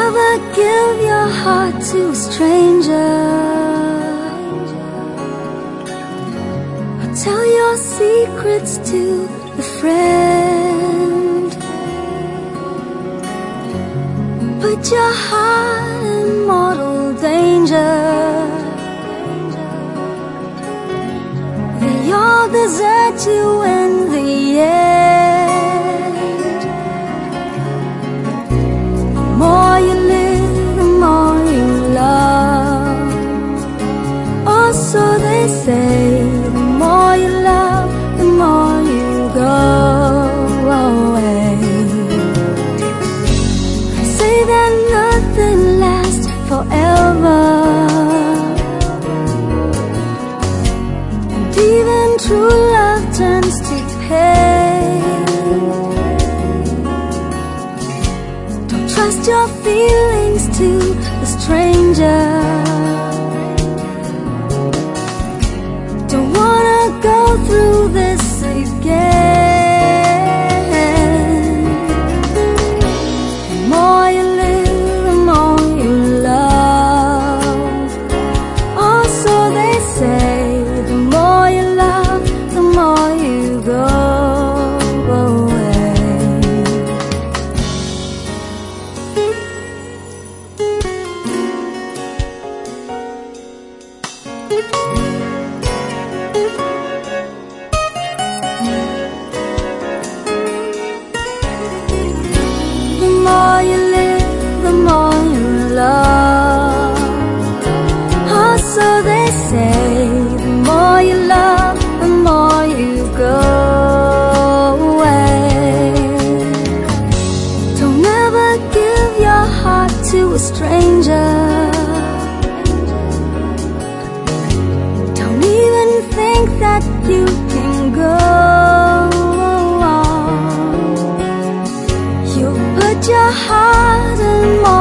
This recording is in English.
never give your heart to a stranger, or tell your secrets to a friend. Put your heart in mortal danger. They all desert you in the end. The more you live, the more you love. Or so they say. The more you love, the more you go away. They say that nothing lasts forever, and even true love turns to pain. Don't trust your feelings to a stranger. Don't wanna go through this again. The more you live, the more you love. Or so they say. The more you love, the more you go away. The more you live, the more you love. Or so they say. The more you love, the more you go away. Don't ever give your heart to a stranger. Don't even think that you can go on. You put your heart in more